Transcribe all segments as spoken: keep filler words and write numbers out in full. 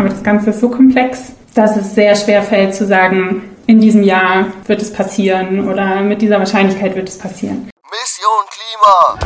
aber das Ganze ist so komplex, dass es sehr schwer fällt zu sagen, in diesem Jahr wird es passieren oder mit dieser Wahrscheinlichkeit wird es passieren. Mission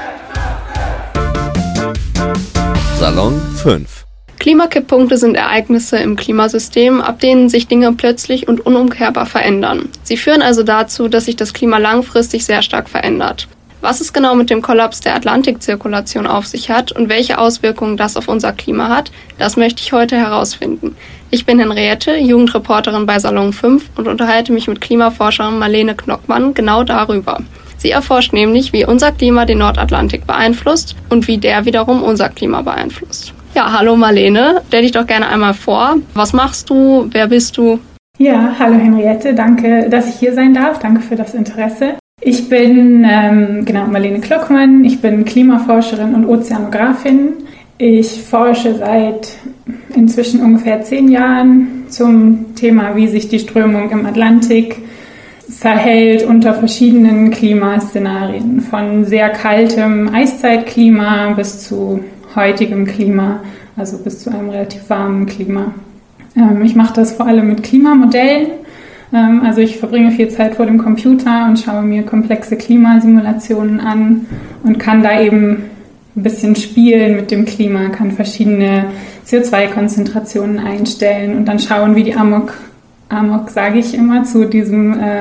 Klima. Salon fünf. Klimakipppunkte sind Ereignisse im Klimasystem, ab denen sich Dinge plötzlich und unumkehrbar verändern. Sie führen also dazu, dass sich das Klima langfristig sehr stark verändert. Was es genau mit dem Kollaps der Atlantikzirkulation auf sich hat und welche Auswirkungen das auf unser Klima hat, das möchte ich heute herausfinden. Ich bin Henriette, Jugendreporterin bei Salon fünf und unterhalte mich mit Klimaforscherin Marlene Knockmann genau darüber. Sie erforscht nämlich, wie unser Klima den Nordatlantik beeinflusst und wie der wiederum unser Klima beeinflusst. Ja, hallo Marlene, stell dich doch gerne einmal vor. Was machst du? Wer bist du? Ja, hallo Henriette, danke, dass ich hier sein darf. Danke für das Interesse. Ich bin ähm, genau Marlene Knockmann, ich bin Klimaforscherin und Ozeanografin. Ich forsche seit inzwischen ungefähr zehn Jahren zum Thema, wie sich die Strömung im Atlantik verhält unter verschiedenen Klimaszenarien, von sehr kaltem Eiszeitklima bis zu heutigem Klima, also bis zu einem relativ warmen Klima. Ähm, ich mache das vor allem mit Klimamodellen. Ähm, also ich verbringe viel Zeit vor dem Computer und schaue mir komplexe Klimasimulationen an und kann da eben ein bisschen spielen mit dem Klima, kann verschiedene C O zwei Konzentrationen einstellen und dann schauen, wie die Amok, Amok sage ich immer, zu diesem äh,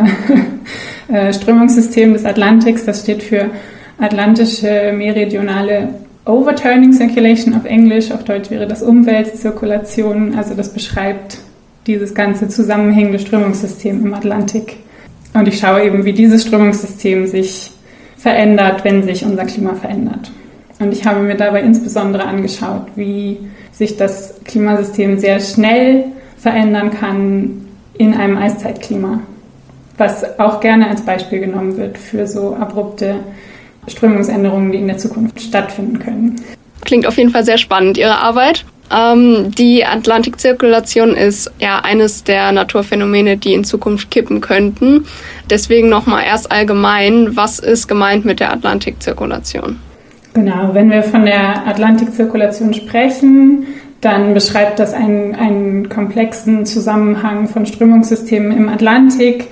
äh, Strömungssystem des Atlantiks, das steht für Atlantische Meridionale Overturning Circulation auf Englisch, auf Deutsch wäre das Umweltzirkulation, also das beschreibt dieses ganze zusammenhängende Strömungssystem im Atlantik. Und ich schaue eben, wie dieses Strömungssystem sich verändert, wenn sich unser Klima verändert. Und ich habe mir dabei insbesondere angeschaut, wie sich das Klimasystem sehr schnell verändern kann in einem Eiszeitklima, was auch gerne als Beispiel genommen wird für so abrupte Strömungsänderungen, die in der Zukunft stattfinden können. Klingt auf jeden Fall sehr spannend, Ihre Arbeit. Ähm, die Atlantikzirkulation ist ja eines der Naturphänomene, die in Zukunft kippen könnten. Deswegen nochmal erst allgemein, was ist gemeint mit der Atlantikzirkulation? Genau, wenn wir von der Atlantikzirkulation sprechen, dann beschreibt das einen, einen komplexen Zusammenhang von Strömungssystemen im Atlantik,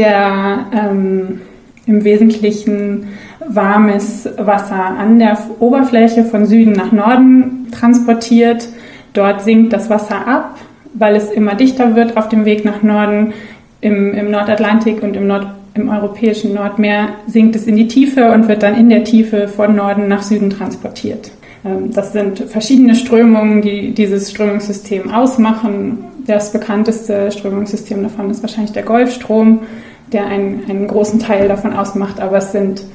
der ähm, im Wesentlichen warmes Wasser an der Oberfläche von Süden nach Norden transportiert. Dort sinkt das Wasser ab, weil es immer dichter wird auf dem Weg nach Norden. Im, im Nordatlantik und im, Nord, im europäischen Nordmeer sinkt es in die Tiefe und wird dann in der Tiefe von Norden nach Süden transportiert. Das sind verschiedene Strömungen, die dieses Strömungssystem ausmachen. Das bekannteste Strömungssystem davon ist wahrscheinlich der Golfstrom, der einen, einen großen Teil davon ausmacht, aber es sind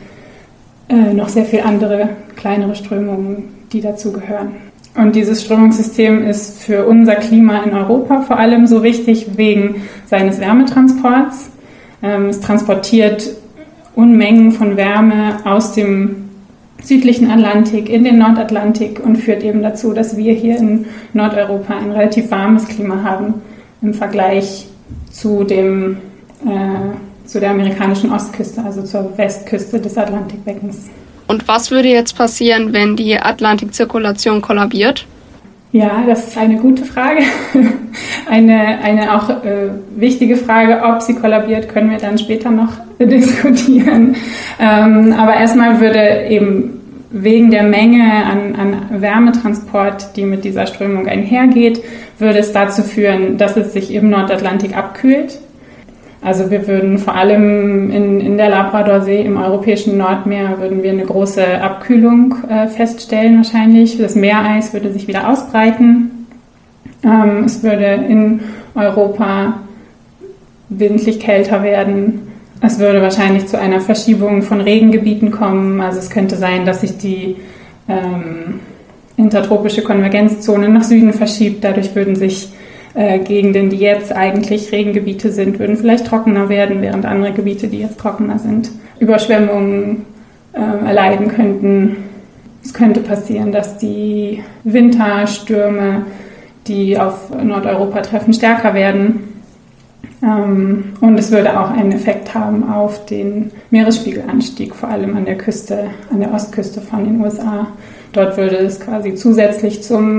äh, noch sehr viele andere, kleinere Strömungen, die dazu gehören. Und dieses Strömungssystem ist für unser Klima in Europa vor allem so wichtig wegen seines Wärmetransports. Ähm, es transportiert Unmengen von Wärme aus dem südlichen Atlantik in den Nordatlantik und führt eben dazu, dass wir hier in Nordeuropa ein relativ warmes Klima haben im Vergleich zu dem äh, zu der amerikanischen Ostküste, also zur Westküste des Atlantikbeckens. Und was würde jetzt passieren, wenn die Atlantikzirkulation kollabiert? Ja, das ist eine gute Frage. eine, eine auch äh, wichtige Frage, ob sie kollabiert, können wir dann später noch diskutieren. Ähm, aber erstmal würde eben wegen der Menge an, an Wärmetransport, die mit dieser Strömung einhergeht, würde es dazu führen, dass es sich im Nordatlantik abkühlt. Also wir würden vor allem in, in der Labradorsee im europäischen Nordmeer würden wir eine große Abkühlung äh, feststellen wahrscheinlich. Das Meereis würde sich wieder ausbreiten. Ähm, es würde in Europa wesentlich kälter werden. Es würde wahrscheinlich zu einer Verschiebung von Regengebieten kommen. Also es könnte sein, dass sich die ähm, intertropische Konvergenzzone nach Süden verschiebt. Dadurch würden sich äh, Gegenden, die jetzt eigentlich Regengebiete sind, würden vielleicht trockener werden, während andere Gebiete, die jetzt trockener sind, Überschwemmungen äh, erleiden könnten. Es könnte passieren, dass die Winterstürme, die auf Nordeuropa treffen, stärker werden. Ähm, und es würde auch einen Effekt haben auf den Meeresspiegelanstieg, vor allem an der Küste, an der Ostküste von den U S A. Dort würde es quasi zusätzlich zum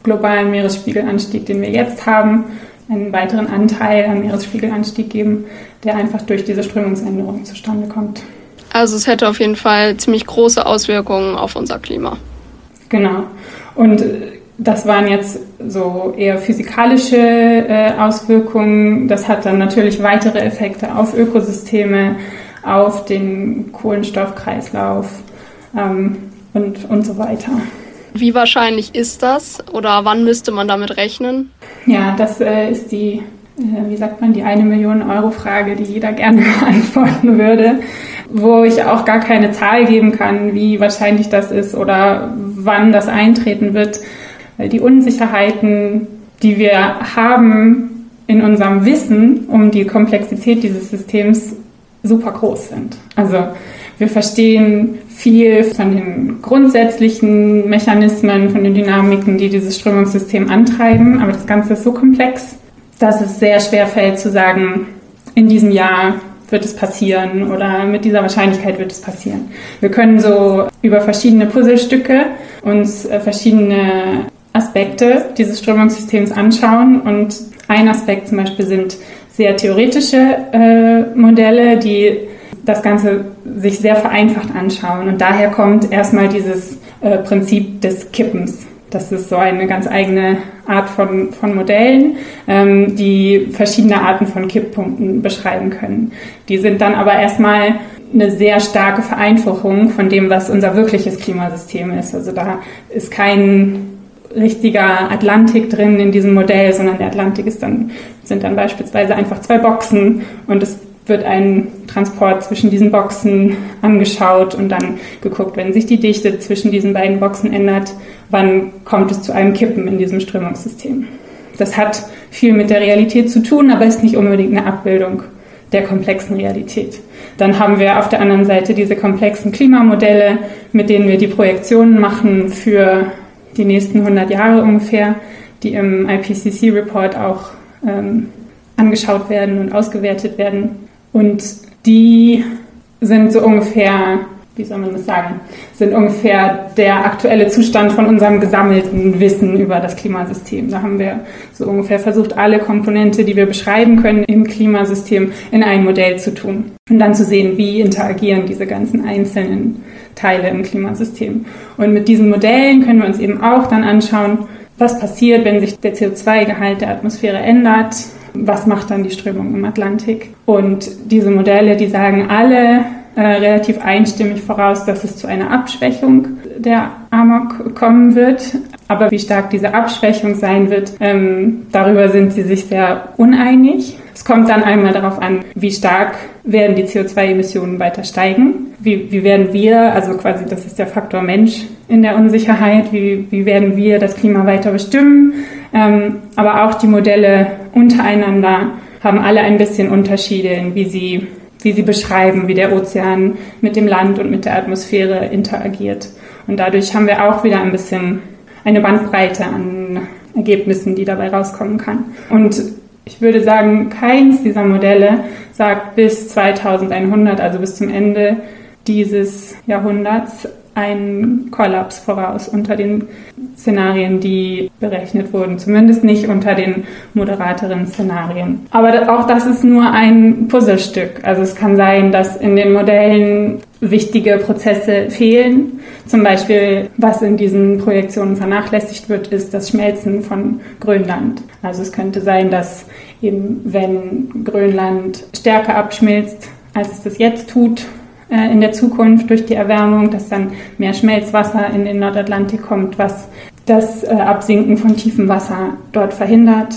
globalen Meeresspiegelanstieg, den wir jetzt haben, einen weiteren Anteil am Meeresspiegelanstieg geben, der einfach durch diese Strömungsänderung zustande kommt. Also es hätte auf jeden Fall ziemlich große Auswirkungen auf unser Klima. Genau. Und das waren jetzt so eher physikalische äh, Auswirkungen. Das hat dann natürlich weitere Effekte auf Ökosysteme, auf den Kohlenstoffkreislauf ähm, und, und so weiter. Wie wahrscheinlich ist das oder wann müsste man damit rechnen? Ja, das äh, ist die, äh, wie sagt man, die eine Million Euro Frage, die jeder gerne beantworten würde, wo ich auch gar keine Zahl geben kann, wie wahrscheinlich das ist oder wann das eintreten wird. Weil die Unsicherheiten, die wir haben in unserem Wissen um die Komplexität dieses Systems, super groß sind. Also wir verstehen viel von den grundsätzlichen Mechanismen, von den Dynamiken, die dieses Strömungssystem antreiben, aber das Ganze ist so komplex, dass es sehr schwer fällt zu sagen, in diesem Jahr wird es passieren oder mit dieser Wahrscheinlichkeit wird es passieren. Wir können so über verschiedene Puzzlestücke uns verschiedene Aspekte dieses Strömungssystems anschauen und ein Aspekt zum Beispiel sind sehr theoretische äh, Modelle, die das Ganze sich sehr vereinfacht anschauen. Und daher kommt erstmal dieses äh, Prinzip des Kippens. Das ist so eine ganz eigene Art von, von Modellen, ähm, die verschiedene Arten von Kipppunkten beschreiben können. Die sind dann aber erstmal eine sehr starke Vereinfachung von dem, was unser wirkliches Klimasystem ist. Also da ist kein richtiger Atlantik drin in diesem Modell, sondern der Atlantik ist dann, sind dann beispielsweise einfach zwei Boxen und es wird ein Transport zwischen diesen Boxen angeschaut und dann geguckt, wenn sich die Dichte zwischen diesen beiden Boxen ändert, wann kommt es zu einem Kippen in diesem Strömungssystem. Das hat viel mit der Realität zu tun, aber ist nicht unbedingt eine Abbildung der komplexen Realität. Dann haben wir auf der anderen Seite diese komplexen Klimamodelle, mit denen wir die Projektionen machen für die nächsten hundert Jahre ungefähr, die im I P C C-Report auch ähm, angeschaut werden und ausgewertet werden. Und die sind so ungefähr, wie soll man das sagen, sind ungefähr der aktuelle Zustand von unserem gesammelten Wissen über das Klimasystem. Da haben wir so ungefähr versucht, alle Komponente, die wir beschreiben können im Klimasystem, in ein Modell zu tun. Und dann zu sehen, wie interagieren diese ganzen einzelnen Teile im Klimasystem. Und mit diesen Modellen können wir uns eben auch dann anschauen, was passiert, wenn sich der C O zwei Gehalt der Atmosphäre ändert. Was macht dann die Strömung im Atlantik? Und diese Modelle, die sagen alle äh, relativ einstimmig voraus, dass es zu einer Abschwächung der A M O C kommen wird. Aber wie stark diese Abschwächung sein wird, ähm, darüber sind sie sich sehr uneinig. Es kommt dann einmal darauf an, wie stark werden die C O zwei Emissionen weiter steigen. Wie, wie werden wir, also quasi das ist der Faktor Mensch in der Unsicherheit, wie, wie werden wir das Klima weiter bestimmen. Ähm, aber auch die Modelle untereinander haben alle ein bisschen Unterschiede, in wie sie, wie sie beschreiben, wie der Ozean mit dem Land und mit der Atmosphäre interagiert. Und dadurch haben wir auch wieder ein bisschen eine Bandbreite an Ergebnissen, die dabei rauskommen kann. Und ich würde sagen, keins dieser Modelle sagt bis zweitausendeinhundert, also bis zum Ende dieses Jahrhunderts, einen Kollaps voraus unter den Szenarien, die berechnet wurden. Zumindest nicht unter den moderateren Szenarien. Aber auch das ist nur ein Puzzlestück. Also es kann sein, dass in den Modellen wichtige Prozesse fehlen. Zum Beispiel, was in diesen Projektionen vernachlässigt wird, ist das Schmelzen von Grönland. Also es könnte sein, dass eben, wenn Grönland stärker abschmilzt, als es das jetzt tut, in der Zukunft durch die Erwärmung, dass dann mehr Schmelzwasser in den Nordatlantik kommt, was das Absinken von tiefem Wasser dort verhindert,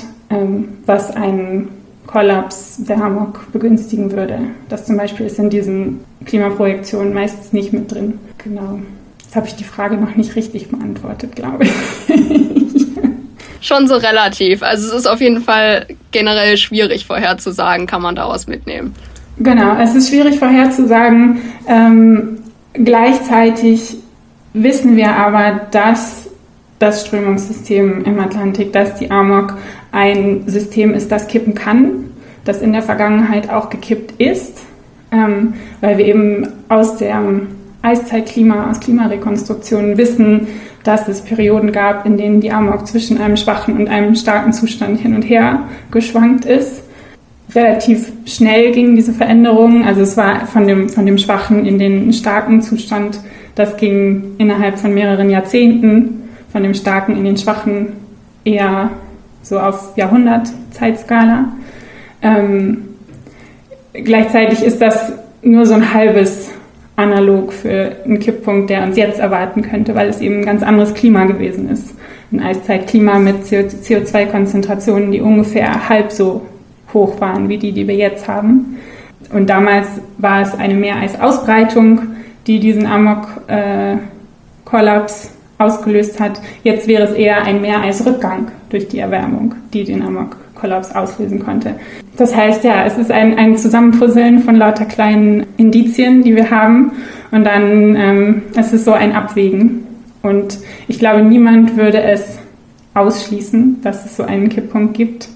was einen Kollaps der A M O C begünstigen würde. Das zum Beispiel ist in diesen Klimaprojektionen meistens nicht mit drin. Genau. Jetzt habe ich die Frage noch nicht richtig beantwortet, glaube ich. Schon so relativ. Also es ist auf jeden Fall generell schwierig vorherzusagen, kann man daraus mitnehmen. Genau, es ist schwierig vorherzusagen. Ähm, gleichzeitig wissen wir aber, dass das Strömungssystem im Atlantik, dass die A M O C ein System ist, das kippen kann, das in der Vergangenheit auch gekippt ist, ähm, weil wir eben aus der Eiszeitklima, aus Klimarekonstruktionen wissen, dass es Perioden gab, in denen die Amok zwischen einem schwachen und einem starken Zustand hin und her geschwankt ist. Relativ schnell ging diese Veränderung, also es war von dem, von dem schwachen in den starken Zustand, das ging innerhalb von mehreren Jahrzehnten, von dem starken in den schwachen eher so auf Jahrhundert-Zeitskala. Ähm, gleichzeitig ist das nur so ein halbes Analog für einen Kipppunkt, der uns jetzt erwarten könnte, weil es eben ein ganz anderes Klima gewesen ist. Ein Eiszeitklima mit C O zwei Konzentrationen, die ungefähr halb so hoch waren wie die, die wir jetzt haben. Und damals war es eine Meereisausbreitung, die diesen Amok-Kollaps äh, ausgelöst hat. Jetzt wäre es eher ein Meereisrückgang durch die Erwärmung, die den Amok-Kollaps auslösen konnte. Das heißt, ja, es ist ein, ein Zusammenpuzzeln von lauter kleinen Indizien, die wir haben. Und dann ähm, es ist so ein Abwägen. Und ich glaube, niemand würde es ausschließen, dass es so einen Kipppunkt gibt.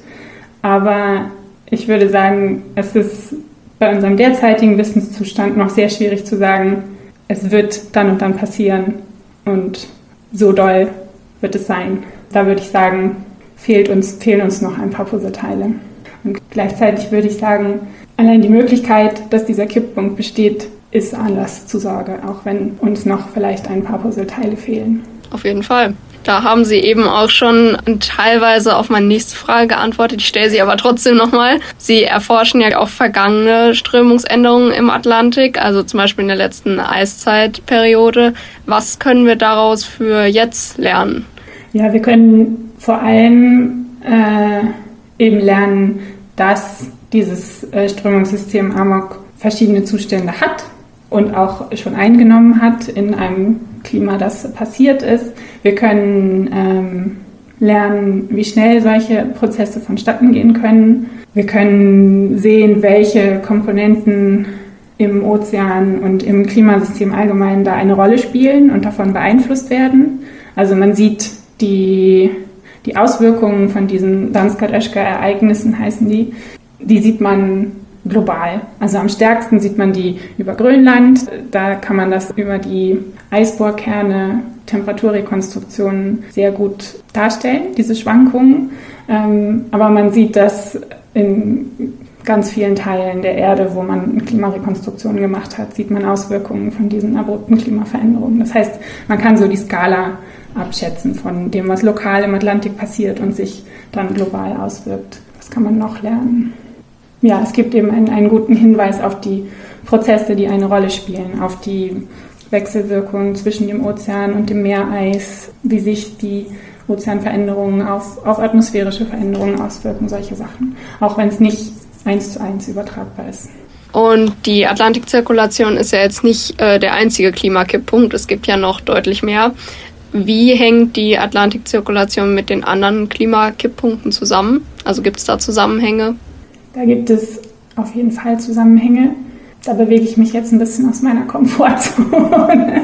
Aber ich würde sagen, es ist bei unserem derzeitigen Wissenszustand noch sehr schwierig zu sagen, es wird dann und dann passieren und so doll wird es sein. Da würde ich sagen, fehlt uns, fehlen uns noch ein paar Puzzleteile. Und gleichzeitig würde ich sagen, allein die Möglichkeit, dass dieser Kipppunkt besteht, ist Anlass zur Sorge, auch wenn uns noch vielleicht ein paar Puzzleteile fehlen. Auf jeden Fall. Da haben Sie eben auch schon teilweise auf meine nächste Frage geantwortet. Ich stelle sie aber trotzdem nochmal. Sie erforschen ja auch vergangene Strömungsänderungen im Atlantik, also zum Beispiel in der letzten Eiszeitperiode. Was können wir daraus für jetzt lernen? Ja, wir können vor allem äh, eben lernen, dass dieses äh, Strömungssystem Amok verschiedene Zustände hat und auch schon eingenommen hat in einem Klima, das passiert ist. Wir können ähm, lernen, wie schnell solche Prozesse vonstatten gehen können. Wir können sehen, welche Komponenten im Ozean und im Klimasystem allgemein da eine Rolle spielen und davon beeinflusst werden. Also man sieht die, die Auswirkungen von diesen Danskar-Oeschger-Ereignissen, heißen die, die sieht man global. Also am stärksten sieht man die über Grönland. Da kann man das über die Eisbohrkerne, Temperaturrekonstruktionen sehr gut darstellen, diese Schwankungen. Ähm, aber man sieht das in ganz vielen Teilen der Erde, wo man Klimarekonstruktionen gemacht hat, sieht man Auswirkungen von diesen abrupten Klimaveränderungen. Das heißt, man kann so die Skala abschätzen von dem, was lokal im Atlantik passiert und sich dann global auswirkt. Was kann man noch lernen? Ja, es gibt eben einen, einen guten Hinweis auf die Prozesse, die eine Rolle spielen, auf die Wechselwirkungen zwischen dem Ozean und dem Meereis, wie sich die Ozeanveränderungen auf, auf atmosphärische Veränderungen auswirken, solche Sachen. Auch wenn es nicht eins zu eins übertragbar ist. Und die Atlantikzirkulation ist ja jetzt nicht äh, der einzige Klimakipppunkt, es gibt ja noch deutlich mehr. Wie hängt die Atlantikzirkulation mit den anderen Klimakipppunkten zusammen? Also gibt es da Zusammenhänge? Da gibt es auf jeden Fall Zusammenhänge. Da bewege ich mich jetzt ein bisschen aus meiner Komfortzone,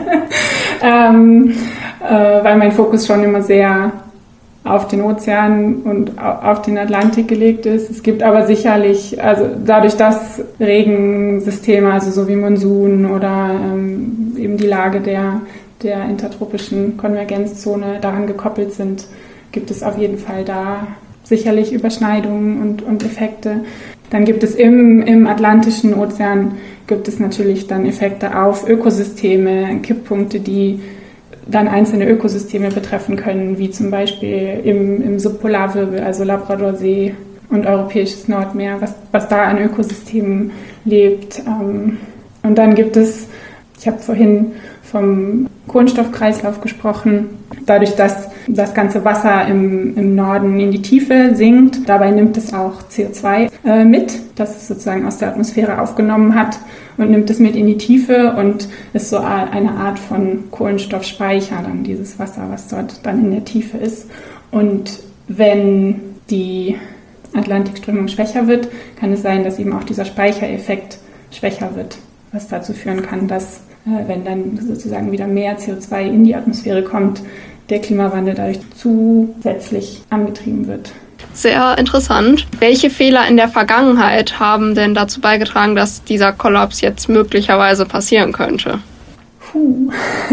ähm, äh, weil mein Fokus schon immer sehr auf den Ozean und auf den Atlantik gelegt ist. Es gibt aber sicherlich, also dadurch, dass Regensysteme, also so wie Monsun oder ähm, eben die Lage der, der intertropischen Konvergenzzone daran gekoppelt sind, gibt es auf jeden Fall da sicherlich Überschneidungen und, und Effekte. Dann gibt es im, im Atlantischen Ozean gibt es natürlich dann Effekte auf Ökosysteme, Kipppunkte, die dann einzelne Ökosysteme betreffen können, wie zum Beispiel im, im Subpolarwirbel, also Labradorsee und Europäisches Nordmeer, was, was da an Ökosystemen lebt. Und dann gibt es, ich habe vorhin vom Kohlenstoffkreislauf gesprochen, dadurch, dass das ganze Wasser im, im Norden in die Tiefe sinkt. Dabei nimmt es auch C O zwei äh, mit, das es sozusagen aus der Atmosphäre aufgenommen hat und nimmt es mit in die Tiefe und ist so eine Art von Kohlenstoffspeicher, dann dieses Wasser, was dort dann in der Tiefe ist. Und wenn die Atlantikströmung schwächer wird, kann es sein, dass eben auch dieser Speichereffekt schwächer wird, was dazu führen kann, dass äh, wenn dann sozusagen wieder mehr C O zwei in die Atmosphäre kommt, der Klimawandel dadurch zusätzlich angetrieben wird. Sehr interessant. Welche Fehler in der Vergangenheit haben denn dazu beigetragen, dass dieser Kollaps jetzt möglicherweise passieren könnte? Puh.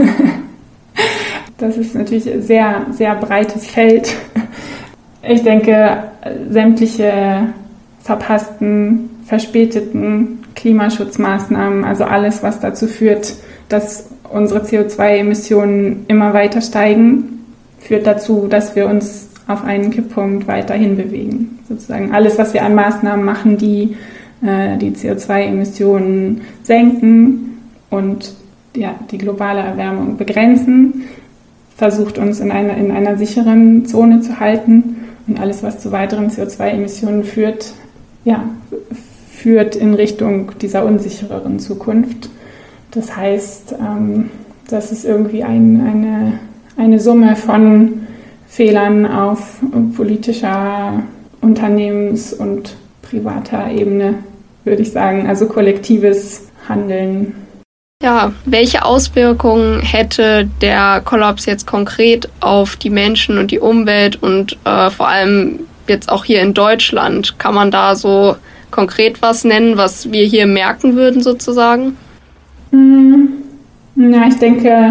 Das ist natürlich ein sehr, sehr breites Feld. Ich denke, sämtliche verpassten, verspäteten Klimaschutzmaßnahmen, also alles, was dazu führt, dass unsere C O zwei Emissionen immer weiter steigen, führt dazu, dass wir uns auf einen Kipppunkt weiterhin bewegen. Sozusagen alles, was wir an Maßnahmen machen, die äh, die C O zwei Emissionen senken und ja, die globale Erwärmung begrenzen, versucht uns in einer, in einer sicheren Zone zu halten. Und alles, was zu weiteren C O zwei Emissionen führt, ja, führt in Richtung dieser unsichereren Zukunft. Das heißt, ähm, das ist irgendwie ein, eine, eine Summe von Fehlern auf politischer, Unternehmens- und privater Ebene, würde ich sagen. Also kollektives Handeln. Ja, welche Auswirkungen hätte der Kollaps jetzt konkret auf die Menschen und die Umwelt und äh, vor allem jetzt auch hier in Deutschland? Kann man da so konkret was nennen, was wir hier merken würden sozusagen? Hm, ja, ich denke,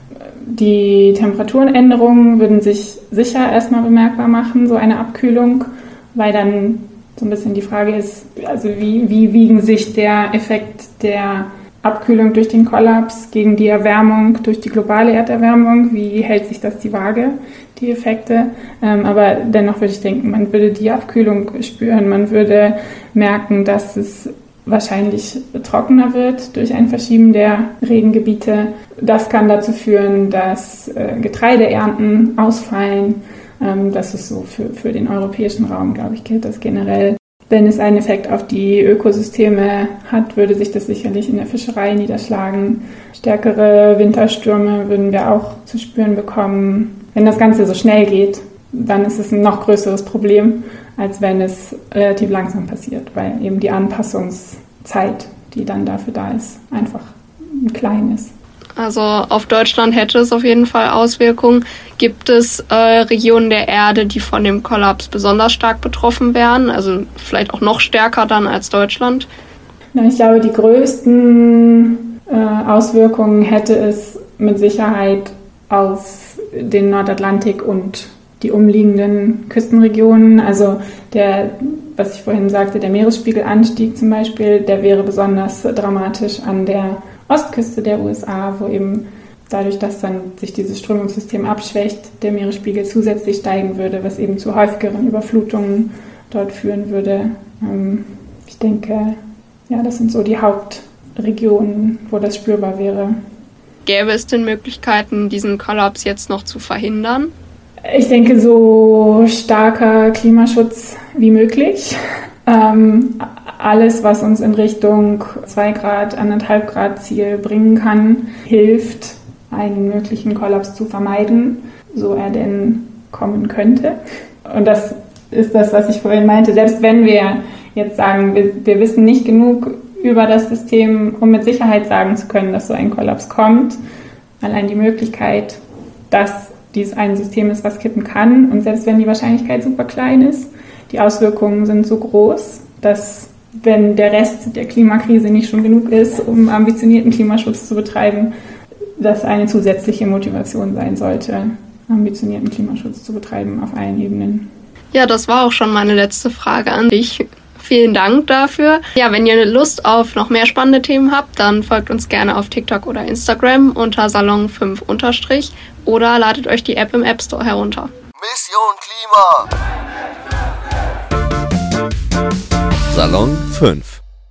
die Temperaturenänderungen würden sich sicher erstmal bemerkbar machen, so eine Abkühlung, weil dann so ein bisschen die Frage ist, also wie, wie wiegen sich der Effekt der Abkühlung durch den Kollaps gegen die Erwärmung durch die globale Erderwärmung, wie hält sich das die Waage, die Effekte. Ähm, aber dennoch würde ich denken, man würde die Abkühlung spüren, man würde merken, dass es wahrscheinlich trockener wird durch ein Verschieben der Regengebiete. Das kann dazu führen, dass äh, Getreideernten ausfallen. Ähm, das ist so für, für den europäischen Raum, glaube ich, gilt das generell. Wenn es einen Effekt auf die Ökosysteme hat, würde sich das sicherlich in der Fischerei niederschlagen. Stärkere Winterstürme würden wir auch zu spüren bekommen. Wenn das Ganze so schnell geht, dann ist es ein noch größeres Problem, als wenn es relativ langsam passiert, weil eben die Anpassungszeit, die dann dafür da ist, einfach klein ist. Also auf Deutschland hätte es auf jeden Fall Auswirkungen. Gibt es äh, Regionen der Erde, die von dem Kollaps besonders stark betroffen wären? Also vielleicht auch noch stärker dann als Deutschland? Na, ich glaube, die größten äh, Auswirkungen hätte es mit Sicherheit auf den Nordatlantik und die umliegenden Küstenregionen. Also der, was ich vorhin sagte, der Meeresspiegelanstieg zum Beispiel, der wäre besonders dramatisch an der Ostküste der U S A, wo eben dadurch, dass dann sich dieses Strömungssystem abschwächt, der Meeresspiegel zusätzlich steigen würde, was eben zu häufigeren Überflutungen dort führen würde. Ähm, ich denke, ja, das sind so die Hauptregionen, wo das spürbar wäre. Gäbe es denn Möglichkeiten, diesen Kollaps jetzt noch zu verhindern? Ich denke, so starker Klimaschutz wie möglich. Ähm, alles, was uns in Richtung zwei Grad, anderthalb Grad Ziel bringen kann, hilft, einen möglichen Kollaps zu vermeiden, so er denn kommen könnte. Und das ist das, was ich vorhin meinte. Selbst wenn wir jetzt sagen, wir, wir wissen nicht genug über das System, um mit Sicherheit sagen zu können, dass so ein Kollaps kommt, allein die Möglichkeit, dass dies ein System ist, was kippen kann, und selbst wenn die Wahrscheinlichkeit super klein ist, die Auswirkungen sind so groß, dass wenn der Rest der Klimakrise nicht schon genug ist, um ambitionierten Klimaschutz zu betreiben, das eine zusätzliche Motivation sein sollte, ambitionierten Klimaschutz zu betreiben auf allen Ebenen. Ja, das war auch schon meine letzte Frage an dich. Vielen Dank dafür. Ja, wenn ihr Lust auf noch mehr spannende Themen habt, dann folgt uns gerne auf TikTok oder Instagram unter Salon fünf unterstrich oder ladet euch die App im App Store herunter. Mission Klima! Salon fünf.